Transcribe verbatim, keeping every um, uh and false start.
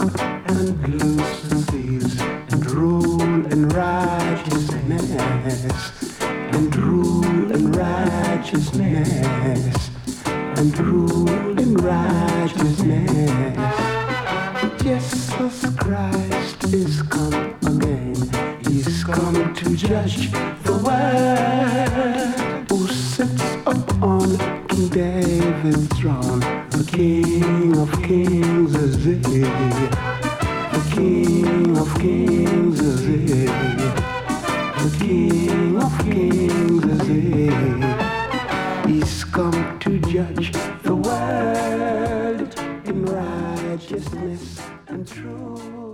and loose the seas and rule in righteousness and rule in righteousness and rule in righteousness. Jesus Christ is come again. He's come to judge the world. Who sits upon King David's throne? The King of Kings is he. The King of Kings is he. The King of Kings is he. He's come to judge the world in righteousness and truth.